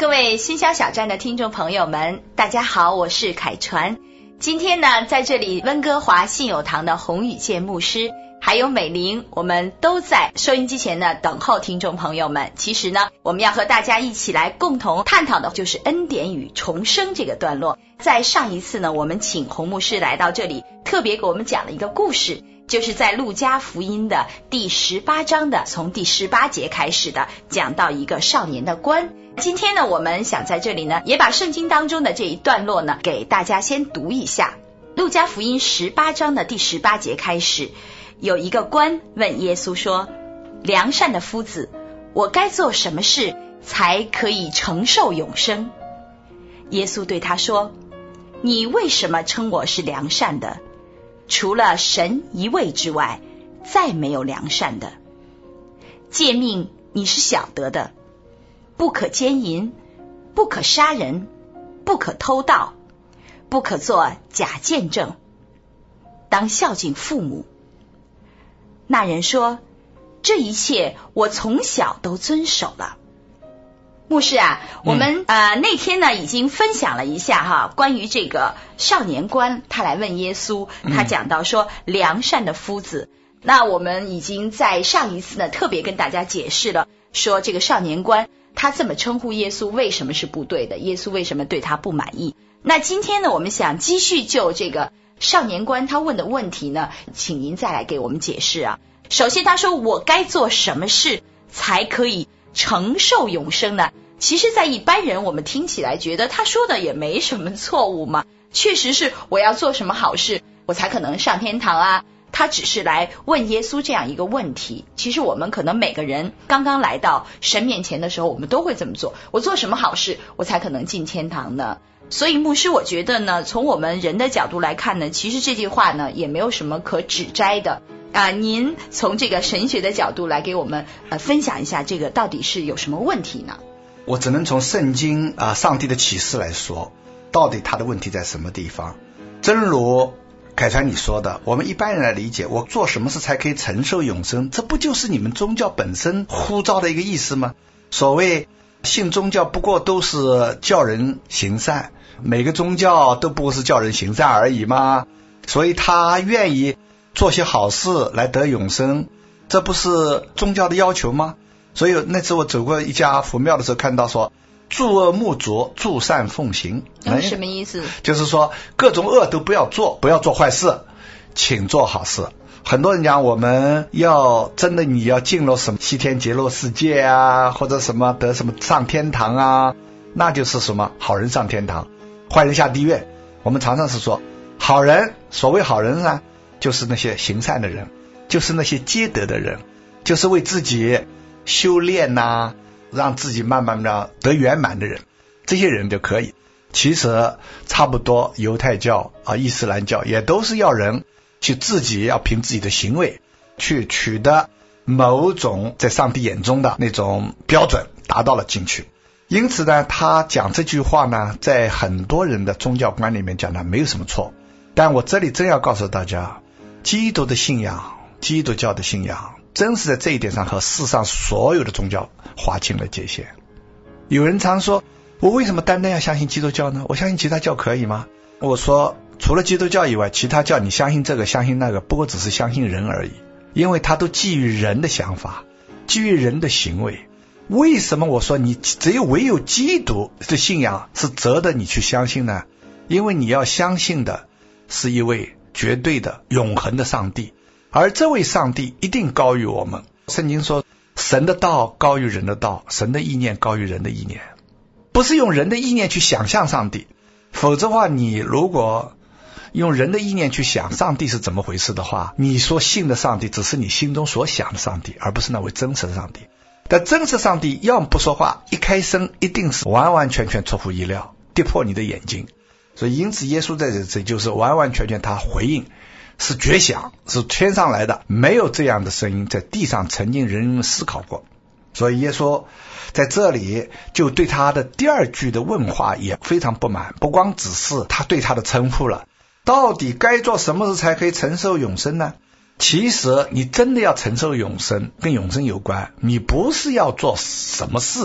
各位新消小站的听众朋友们，大家好，我是凯传。今天呢，在这里温哥华信友堂的洪宇健牧师还有美玲，我们都在收音机前呢等候听众朋友们。其实呢，我们要和大家一起来共同探讨的就是恩典与重生这个段落。在上一次呢，我们请洪牧师来到这里，特别给我们讲了一个故事，就是在路加福音的第18章的从第18节开始的，讲到一个少年的官。今天呢，我们想在这里呢，也把圣经当中的这一段落呢，给大家先读一下。路加福音18章的第18节开始，有一个官问耶稣说：良善的夫子，我该做什么事才可以承受永生？耶稣对他说：你为什么称我是良善的？除了神一位之外，再没有良善的。诫命你是晓得的，不可奸淫，不可杀人，不可偷盗，不可作假见证，当孝敬父母。那人说：这一切我从小都遵守了。牧师啊，我们那天呢已经分享了一下哈，关于这个少年官他来问耶稣，他讲到说良善的夫子。那我们已经在上一次呢特别跟大家解释了，说这个少年官他这么称呼耶稣为什么是不对的，耶稣为什么对他不满意。那今天呢，我们想继续就这个少年官他问的问题呢，请您再来给我们解释啊。首先他说，我该做什么事才可以承受永生呢？其实在一般人我们听起来觉得他说的也没什么错误嘛，确实是我要做什么好事我才可能上天堂啊。他只是来问耶稣这样一个问题。其实我们可能每个人刚刚来到神面前的时候，我们都会这么做，我做什么好事我才可能进天堂呢？所以牧师我觉得呢，从我们人的角度来看呢，其实这句话呢也没有什么可指摘的您从这个神学的角度来给我们分享一下，这个到底是有什么问题呢？ 我只能从圣经上帝的启示来说，到底他的问题在什么地方。正如凯传你说的，我们一般人来理解，我做什么事才可以承受永生，这不就是你们宗教本身呼召的一个意思吗？所谓信宗教不过都是叫人行善，每个宗教都不过是叫人行善而已嘛，所以他愿意做些好事来得永生，这不是宗教的要求吗？所以那次我走过一家佛庙的时候，看到说诸恶莫作，诸善奉行。 什么意思？ 就是说各种恶都不要做，不要做坏事，请做好事。很多人讲我们要真的你要进入什么西天极乐世界啊，或者什么得什么上天堂啊，那就是什么好人上天堂，坏人下地狱。我们常常是说好人，所谓好人呢，就是那些行善的人，就是那些积德的人，就是为自己修炼让自己慢慢的得圆满的人，这些人就可以。其实差不多犹太教伊斯兰教也都是要人去自己要凭自己的行为去取得某种在上帝眼中的那种标准，达到了进去。因此呢，他讲这句话呢，在很多人的宗教观里面讲的没有什么错。但我这里真要告诉大家，基督的信仰，基督教的信仰真是在这一点上和世上所有的宗教划清了界限。有人常说，我为什么单单要相信基督教呢？我相信其他教可以吗？我说除了基督教以外，其他教你相信这个相信那个，不过只是相信人而已，因为它都基于人的想法，基于人的行为。为什么我说你唯有基督的信仰是值得你去相信呢？因为你要相信的是一位绝对的永恒的上帝，而这位上帝一定高于我们。圣经说神的道高于人的道，神的意念高于人的意念，不是用人的意念去想象上帝。否则的话，你如果用人的意念去想上帝是怎么回事的话，你所信的上帝只是你心中所想的上帝，而不是那位真实的上帝。但真实上帝要么不说话，一开声一定是完完全全出乎意料，跌破你的眼睛。所以因此耶稣在这里就是完完全全他回应是绝响，是天上来的，没有这样的声音在地上曾经人们思考过。所以耶稣在这里就对他的第二句的问话也非常不满，不光只是他对他的称呼了，到底该做什么事才可以承受永生呢？其实你真的要承受永生，跟永生有关，你不是要做什么事，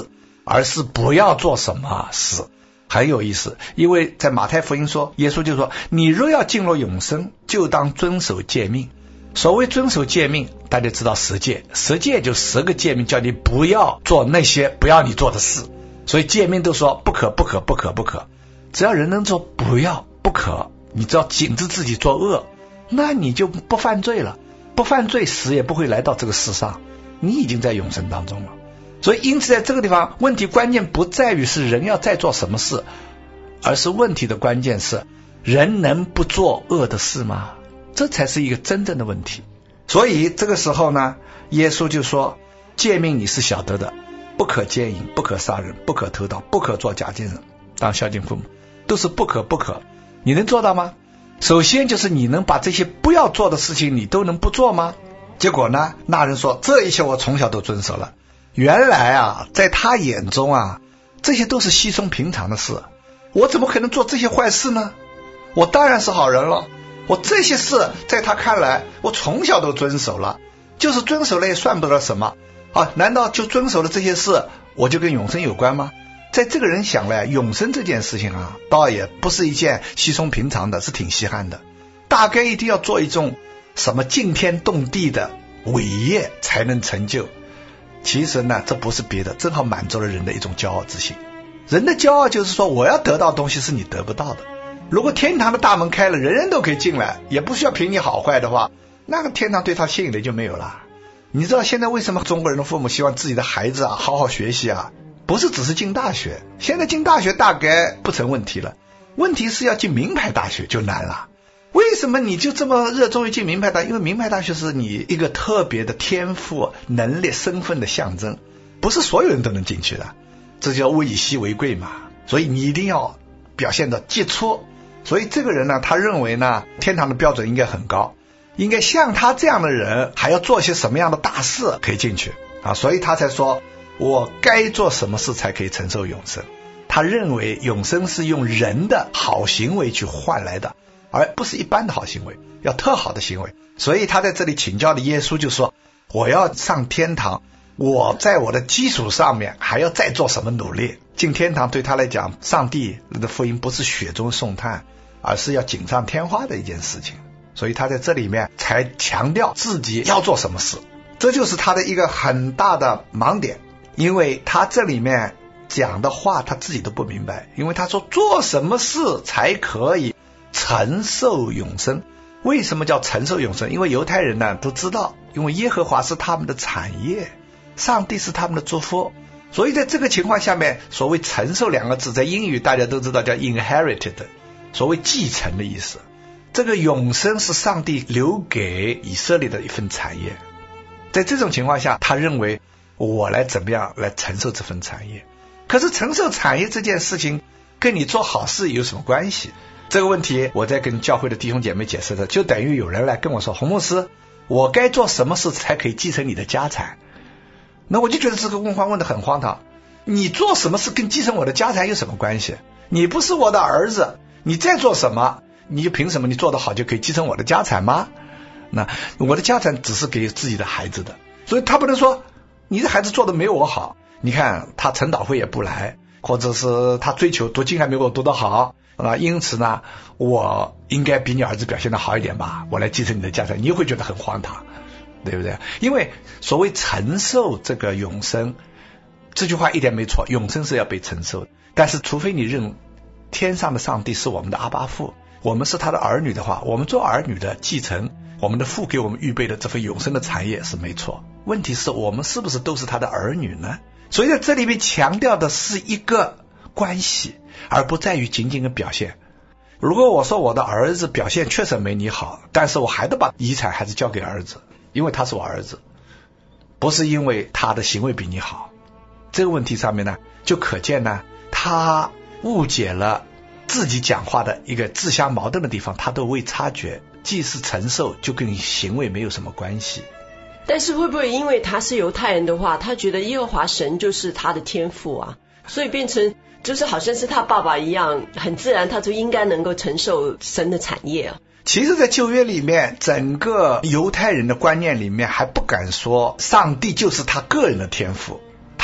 而是不要做什么事。很有意思，因为在马太福音说，耶稣就说，你若要进入永生，就当遵守诫命。所谓遵守诫命，大家知道十诫，十诫就10个诫命，叫你不要做那些不要你做的事。所以诫命都说不可不可不可不可，只要人能做不要不可，你只要禁止自己做恶，那你就不犯罪了，不犯罪死也不会来到这个世上，你已经在永生当中了。所以因此在这个地方，问题关键不在于是人要再做什么事，而是问题的关键是人能不做恶的事吗？这才是一个真正的问题。所以这个时候呢，耶稣就说，诫命你是晓得的，不可奸淫，不可杀人，不可偷盗，不可作假见证，当孝敬父母，都是不可不可。你能做到吗？首先就是你能把这些不要做的事情你都能不做吗？结果呢，那人说，这一切我从小都遵守了。原来啊，在他眼中啊，这些都是稀松平常的事，我怎么可能做这些坏事呢？我当然是好人了，我这些事在他看来我从小都遵守了，就是遵守了也算不得什么啊？难道就遵守了这些事我就跟永生有关吗？在这个人想来，永生这件事情啊，倒也不是一件稀松平常的，是挺稀罕的，大概一定要做一种什么惊天动地的伟业才能成就。其实呢，这不是别的，正好满足了人的一种骄傲之心。人的骄傲就是说，我要得到东西是你得不到的。如果天堂的大门开了，人人都可以进来，也不需要凭你好坏的话，那个天堂对他吸引力就没有了。你知道现在为什么中国人的父母希望自己的孩子啊好好学习啊？不是只是进大学，现在进大学大概不成问题了，问题是要进名牌大学就难了。为什么你就这么热衷于进名牌大学？因为名牌大学是你一个特别的天赋、能力、身份的象征，不是所有人都能进去的，这叫物以稀为贵嘛。所以你一定要表现得杰出。所以这个人呢，他认为呢，天堂的标准应该很高，应该像他这样的人还要做些什么样的大事可以进去啊？所以他才说，我该做什么事才可以承受永生。他认为永生是用人的好行为去换来的，而不是一般的好行为，要特好的行为。所以他在这里请教的耶稣就说，我要上天堂，我在我的基础上面还要再做什么努力？进天堂对他来讲，上帝的福音不是雪中送炭，而是要锦上添花的一件事情。所以他在这里面才强调自己要做什么事，这就是他的一个很大的盲点。因为他这里面讲的话他自己都不明白，因为他说做什么事才可以承受永生。为什么叫承受永生？因为犹太人呢都知道，因为耶和华是他们的产业，上帝是他们的祝福，所以在这个情况下面，所谓承受两个字在英语大家都知道叫 inherited， 所谓继承的意思。这个永生是上帝留给以色列的一份产业，在这种情况下他认为我来怎么样来承受这份产业。可是承受产业这件事情跟你做好事有什么关系？这个问题我在跟教会的弟兄姐妹解释的，就等于有人来跟我说，洪牧师，我该做什么事才可以继承你的家产？那我就觉得这个问话问得很荒唐，你做什么事跟继承我的家产有什么关系？你不是我的儿子，你再做什么，你就凭什么你做得好就可以继承我的家产吗？那我的家产只是给自己的孩子的，所以他不能说你的孩子做得没有我好，你看他晨祷会也不来，或者是他追求读经还没有我读得好啊，因此呢我应该比你儿子表现得好一点吧，我来继承你的家产，你会觉得很荒唐，对不对？因为所谓承受这个永生，这句话一点没错，永生是要被承受的，但是除非你认天上的上帝是我们的阿爸父，我们是他的儿女的话，我们做儿女的继承我们的父给我们预备的这份永生的产业是没错，问题是我们是不是都是他的儿女呢？所以在这里面强调的是一个关系，而不在于仅仅的表现。如果我说我的儿子表现确实没你好，但是我还得把遗产还是交给儿子，因为他是我儿子，不是因为他的行为比你好，这个问题上面呢，就可见呢他误解了自己讲话的一个自相矛盾的地方，他都未察觉，既是承受就跟行为没有什么关系。 但是会不会因为他是犹太人的话，他觉得耶和华神就是他的天父啊，所以变成就是好像是他爸爸一样，很自然他就应该能够承受神的产业啊。 其实在旧约里面，整个犹太人的观念里面还不敢说上帝就是他个人的天父，他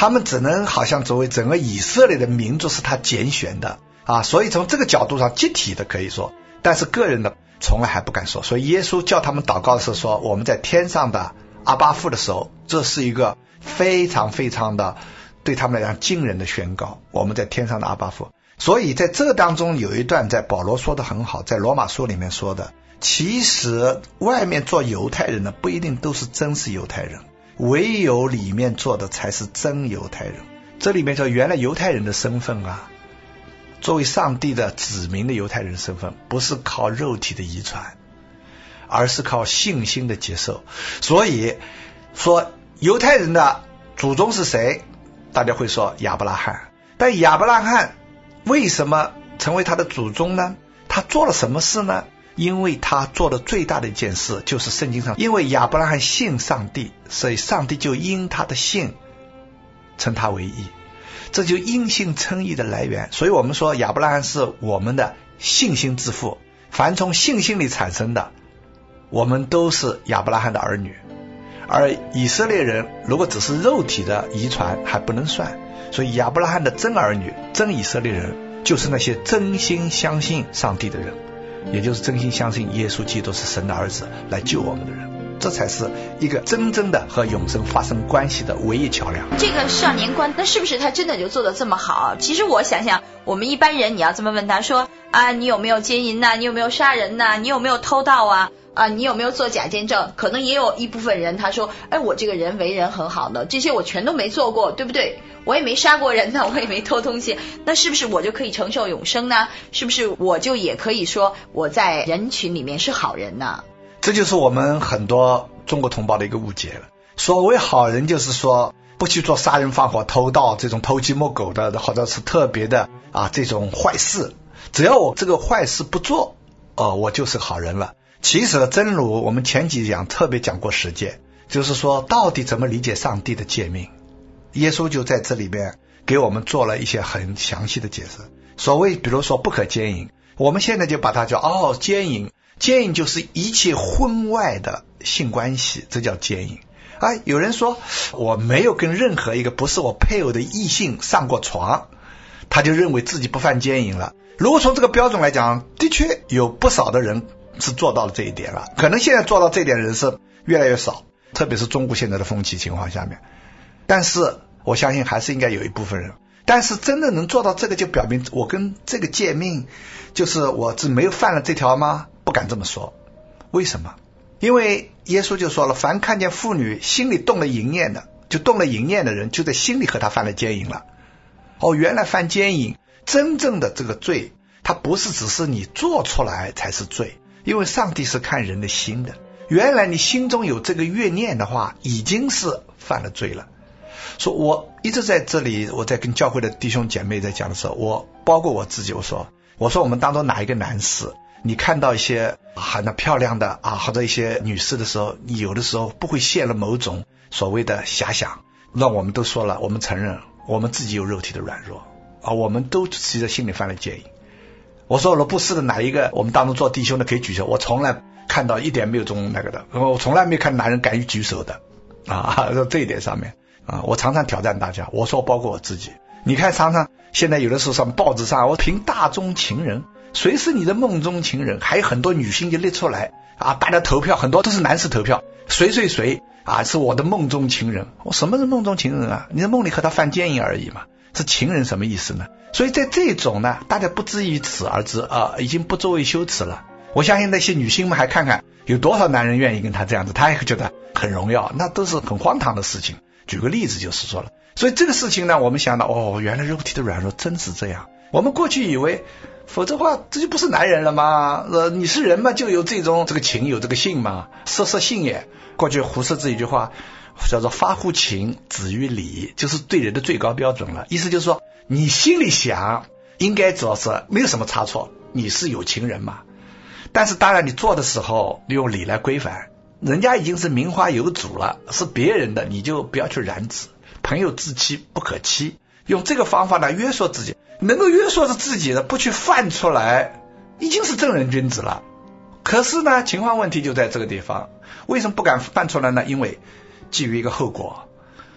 他们只能好像作为整个以色列的民族是他拣选的所以从这个角度上集体的可以说，但是个人的从来还不敢说。所以耶稣叫他们祷告的时候说，我们在天上的阿爸父的时候，这是一个非常非常的对他们来讲惊人的宣告，我们在天上的阿爸父。所以在这当中有一段在保罗说的很好，在罗马书里面说的，其实外面做犹太人的不一定都是真是犹太人，唯有里面做的才是真犹太人。这里面说原来犹太人的身份作为上帝的子民的犹太人身份，不是靠肉体的遗传，而是靠信心的接受。所以说犹太人的祖宗是谁？大家会说亚伯拉罕。但亚伯拉罕为什么成为他的祖宗呢？他做了什么事呢？因为他做的最大的一件事就是圣经上，因为亚伯拉罕信上帝，所以上帝就因他的信称他为义，这就因信称义的来源。所以我们说亚伯拉罕是我们的信心之父，凡从信心里产生的，我们都是亚伯拉罕的儿女。而以色列人如果只是肉体的遗传还不能算，所以亚伯拉罕的真儿女，真以色列人就是那些真心相信上帝的人，也就是真心相信耶稣基督是神的儿子来救我们的人。这才是一个真正的和永生发生关系的唯一桥梁。 这个少年官，那是不是他真的就做得这么好？其实我想想，我们一般人你要这么问他说你有没有奸淫你有没有杀人你有没有偷盗你有没有做假见证？可能也有一部分人他说我这个人为人很好的，这些我全都没做过，对不对？我也没杀过人我也没偷东西，那是不是我就可以承受永生呢？是不是我就也可以说我在人群里面是好人呢？ 这就是我们很多中国同胞的一个误解了。所谓好人就是说不去做杀人放火偷盗这种偷鸡摸狗的，或者是特别的这种坏事，只要我这个坏事不做我就是好人了。其实真如我们前几讲特别讲过实践，就是说到底怎么理解上帝的诫命，耶稣就在这里面给我们做了一些很详细的解释。所谓比如说不可奸淫，我们现在就把它叫奸淫，奸淫就是一切婚外的性关系，这叫奸淫有人说我没有跟任何一个不是我配偶的异性上过床，他就认为自己不犯奸淫了。如果从这个标准来讲，的确有不少的人是做到了这一点了，可能现在做到这一点的人是越来越少，特别是中国现在的风气情况下面，但是我相信还是应该有一部分人。但是真的能做到这个，就表明我跟这个诫命就是我只没有犯了这条吗？不敢这么说。为什么？因为耶稣就说了，凡看见妇女心里动了淫念的，就动了淫念的人，就在心里和他犯了奸淫了。原来犯奸淫真正的这个罪，它不是只是你做出来才是罪，因为上帝是看人的心的。原来你心中有这个怨念的话，已经是犯了罪了。说我一直在这里，我在跟教会的弟兄姐妹在讲的时候，我包括我自己，我说我们当中哪一个男士，你看到一些很漂亮的或者一些女士的时候，你有的时候不会陷了某种所谓的遐想。那我们都说了，我们承认我们自己有肉体的软弱我们都其实心里犯了奸淫。我说罗布斯的哪一个我们当中做弟兄的可以举手，我从来看到一点没有这种那个的，我从来没看男人敢于举手的这一点上面我常常挑战大家，我说包括我自己，你看常常现在有的时候上报纸上我评大中情人，谁是你的梦中情人，还有很多女性就列出来大家投票，很多都是男士投票，谁是我的梦中情人。我什么是梦中情人你在梦里和他犯奸淫而已嘛，是情人什么意思呢？所以在这种呢，大家不至于此而知已经不作为羞耻了。我相信那些女性们还看看有多少男人愿意跟他这样子，他也觉得很荣耀，那都是很荒唐的事情。举个例子就是说了，所以这个事情呢，我们想到原来肉体的软弱真是这样。我们过去以为否则的话这就不是男人了吗？你是人嘛，就有这个情有这个性嘛，色性也。过去胡适这一句话叫做发乎情止于礼，就是对人的最高标准了。意思就是说你心里想应该主要是没有什么差错，你是有情人嘛。但是当然你做的时候你用礼来规范，人家已经是名花有主了，是别人的你就不要去染指，朋友自欺不可欺，用这个方法来约束自己，能够约束着自己的不去犯出来，已经是正人君子了。可是呢情况问题就在这个地方，为什么不敢犯出来呢？因为基于一个后果，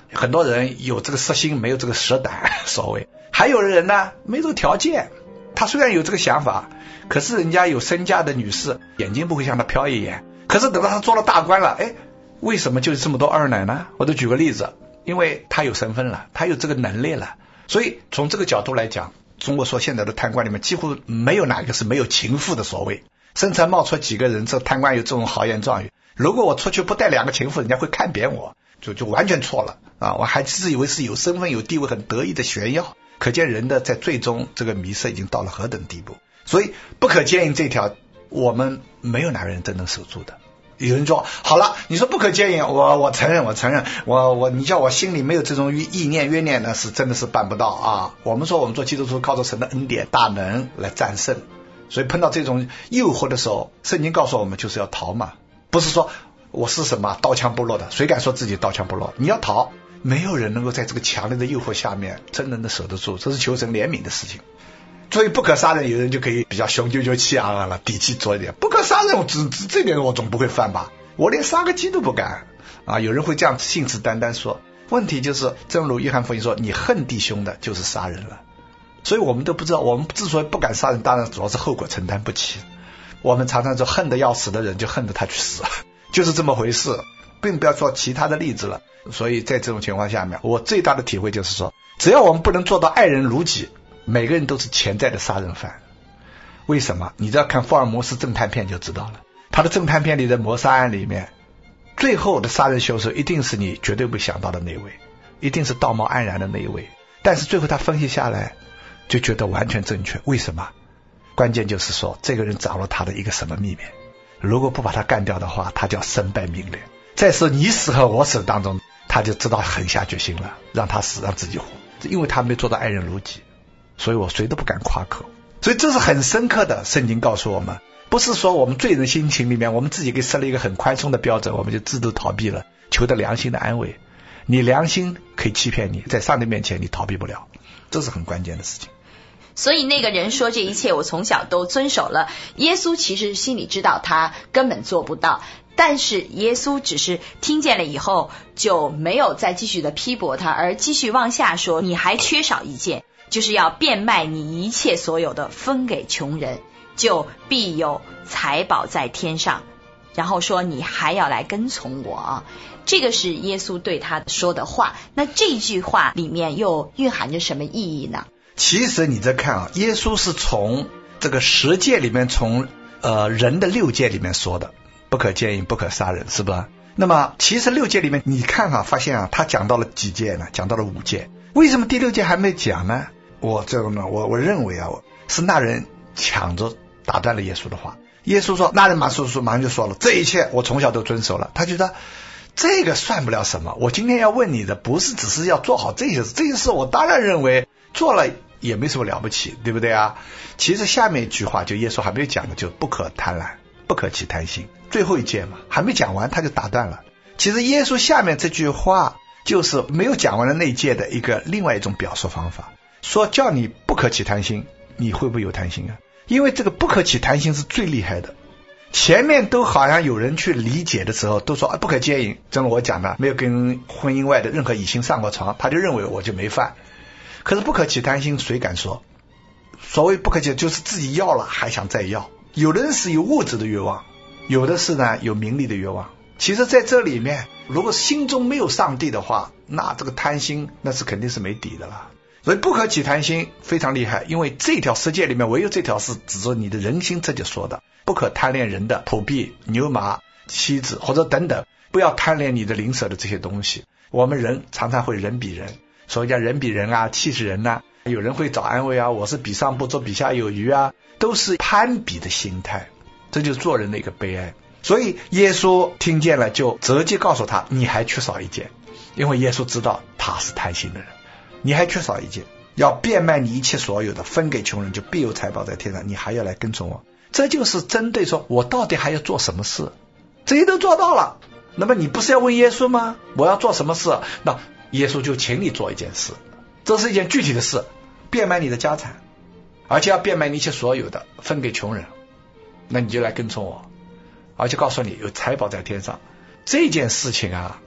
很多人有这个色心，没有这个实胆，所谓。还有的人呢，没这个条件，他虽然有这个想法，可是人家有身价的女士，眼睛不会向他瞟一眼。可是等到他做了大官了，为什么就是这么多二奶呢？我都举个例子，因为他有身份了，他有这个能力了。所以从这个角度来讲，中国说现在的贪官里面几乎没有哪个是没有情妇的所谓。甚至冒出几个人，这贪官有这种豪言壮语，如果我出去不带2个情妇，人家会看扁我，就完全错了啊！我还自以为是有身份有地位很得意的炫耀，可见人的在最终这个迷失已经到了何等地步。所以不可奸淫这条我们没有哪个人真能守住的。有人说好了，你说不可奸淫，我承认，你叫我心里没有这种意念怨念呢，是真的是办不到啊。我们说我们做基督徒靠着神的恩典大能来战胜，所以碰到这种诱惑的时候，圣经告诉我们就是要逃嘛，不是说我是什么刀枪不入的，谁敢说自己刀枪不入？你要逃，没有人能够在这个强烈的诱惑下面真能守得住，这是求神怜悯的事情。所以不可杀人，有人就可以比较雄赳赳气昂昂了，底气足一点。不可杀人，这点我总不会犯吧？我连杀个鸡都不敢啊！有人会这样信誓旦旦说。问题就是，正如约翰福音说，你恨弟兄的，就是杀人了。所以我们都不知道，我们之所以不敢杀人，当然主要是后果承担不起。我们常常说恨得要死的人，就恨得他去死，就是这么回事，并不要说其他的例子了。所以在这种情况下面，我最大的体会就是说，只要我们不能做到爱人如己，每个人都是潜在的杀人犯。为什么？你只要看福尔摩斯侦探片就知道了。他的侦探片里的谋杀案里面，最后的杀人凶手一定是你绝对不想到的那位，一定是道貌岸然的那一位。但是最后他分析下来，就觉得完全正确。为什么？关键就是说，这个人掌握他的一个什么秘密？如果不把他干掉的话，他就要身败名裂。在是你死和我死当中，他就知道狠下决心了，让他死，让自己活，因为他没做到爱人如己。所以我谁都不敢夸口。所以这是很深刻的，圣经告诉我们，不是说我们罪人心情里面，我们自己给设了一个很宽松的标准，我们就自动逃避了，求得良心的安慰。你良心可以欺骗你，在上帝面前你逃避不了，这是很关键的事情。 所以那个人说这一切我从小都遵守了，耶稣其实心里知道他根本做不到，但是耶稣只是听见了以后就没有再继续的批驳他，而继续往下说，你还缺少一件，就是要变卖你一切所有的分给穷人，就必有财宝在天上，然后说你还要来跟从我啊。这个是耶稣对他说的话。那这句话里面又蕴含着什么意义呢？ 其实你在看啊，耶稣是从这个10诫里面，从人的6诫里面说的，不可奸淫，不可杀人，是吧？那么其实6诫里面你看啊，发现啊，他讲到了几诫呢？讲到了5诫。为什么第6诫还没讲呢？我认为啊，是那人抢着打断了耶稣的话。耶稣说，那人马上就说了，这一切我从小都遵守了。他觉得这个算不了什么，我今天要问你的不是只是要做好这些事，我当然认为做了也没什么了不起，对不对啊？其实下面一句话就耶稣还没有讲的，就不可贪婪，不可起贪心，最后一诫嘛，还没讲完他就打断了。其实耶稣下面这句话就是没有讲完的那一诫的另外一种表述方法，说叫你不可起贪心，你会不会有贪心啊？因为这个不可起贪心是最厉害的。前面都好像有人去理解的时候都说不可奸淫，正如我讲的，没有跟婚姻外的任何异性上过床，他就认为我就没犯。可是不可起贪心谁敢说？所谓不可起就是自己要了还想再要。有的人是有物质的欲望，有的是呢有名利的欲望。其实在这里面，如果心中没有上帝的话，那这个贪心那是肯定是没底的了。所以不可起贪心非常厉害，因为这条世界里面唯有这条是指着你的人心这就说的，不可贪恋人的仆婢、牛马、妻子或者等等，不要贪恋你的邻舍的这些东西。我们人常常会人比人，所以叫人比人啊，气死人啊。有人会找安慰啊，我是比上不足，比下有余啊，都是攀比的心态，这就是做人的一个悲哀。所以耶稣听见了就直接告诉他，你还缺少一件，因为耶稣知道他是贪心的人，你还缺少一件，要变卖你一切所有的分给穷人，就必有财宝在天上，你还要来跟从我。这就是针对说我到底还要做什么事，这些都做到了，那么你不是要问耶稣吗？我要做什么事？那耶稣就请你做一件事，这是一件具体的事，变卖你的家产，而且要变卖你一切所有的分给穷人，那你就来跟从我，而且告诉你有财宝在天上。这件事情啊，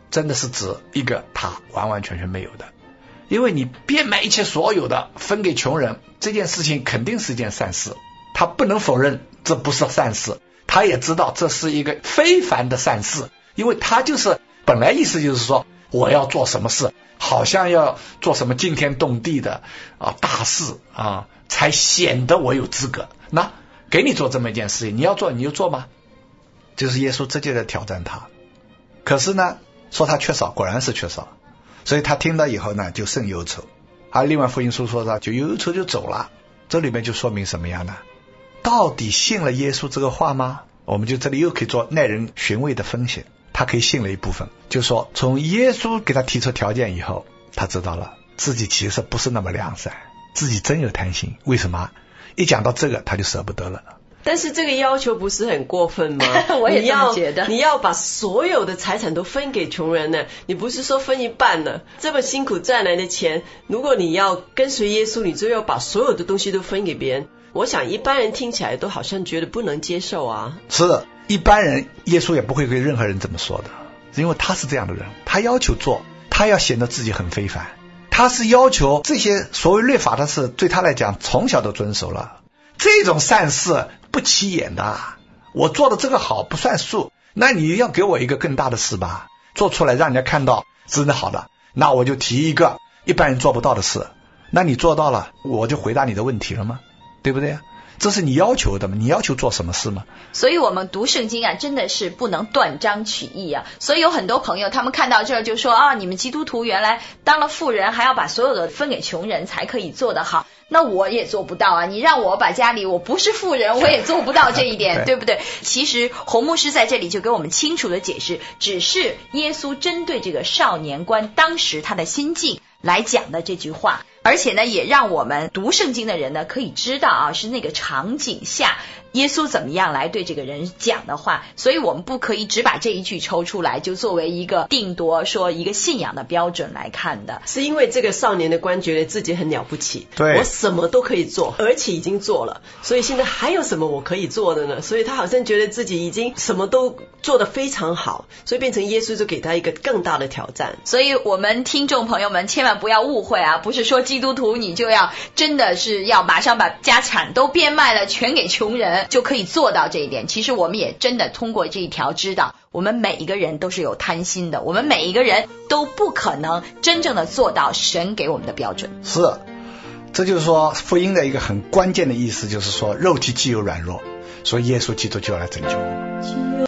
真的是指一个他完完全全没有的。因为你变卖一切所有的分给穷人，这件事情肯定是一件善事，他不能否认这不是善事，他也知道这是一个非凡的善事，因为他就是本来意思就是说我要做什么事，好像要做什么惊天动地的大事才显得我有资格。那给你做这么一件事情，你要做你就做吗？就是耶稣直接在挑战他。可是呢，说他缺少，果然是缺少，所以他听到以后呢就甚忧愁。而另外福音书说他就忧愁就走了。这里面就说明什么样呢？到底信了耶稣这个话吗？我们就这里又可以做耐人寻味的分析。他可以信了一部分，就说从耶稣给他提出条件以后，他知道了自己其实不是那么良善，自己真有贪心。为什么？一讲到这个他就舍不得了。 但是这个要求不是很过分吗？ 我也这么觉得。 你要把所有的财产都分给穷人呢，你不是说分一半呢？这么辛苦赚来的钱，如果你要跟随耶稣，你就要把所有的东西都分给别人。我想一般人听起来都好像觉得不能接受啊。 是的，一般人耶稣也不会对任何人这么说的，因为他是这样的人，他要求做，他要显得自己很非凡，他是要求这些所谓律法的事对他来讲从小都遵守了。这种善事不起眼的，我做的这个好不算数，那你要给我一个更大的事吧，做出来让人家看到真的好的，那我就提一个一般人做不到的事，那你做到了，我就回答你的问题了吗？对不对？这是你要求的吗？你要求做什么事吗？ 所以我们读圣经真的是不能断章取义所以有很多朋友他们看到这儿就说你们基督徒原来当了富人还要把所有的分给穷人才可以做得好，那我也做不到你让我把家里，我不是富人我也做不到这一点对不对？其实洪牧师在这里就给我们清楚的解释，只是耶稣针对这个少年官当时他的心境来讲的这句话，而且呢也让我们读圣经的人呢可以知道是那个场景下耶稣怎么样来对这个人讲的话，所以我们不可以只把这一句抽出来就作为一个定夺说一个信仰的标准来看的。 是因为这个少年的官觉得自己很了不起， 对， 我什么都可以做，而且已经做了，所以现在还有什么我可以做的呢？所以他好像觉得自己已经什么都做得非常好，所以变成耶稣就给他一个更大的挑战。 所以我们听众朋友们千万不要误会不是说基督徒你就要真的是要马上把家产都变卖了全给穷人就可以做到这一点。其实我们也真的通过这一条知道我们每一个人都是有贪心的，我们每一个人都不可能真正的做到神给我们的标准。 是，这就是说福音的一个很关键的意思，就是说肉体既有软弱，所以耶稣基督就要来拯救我们。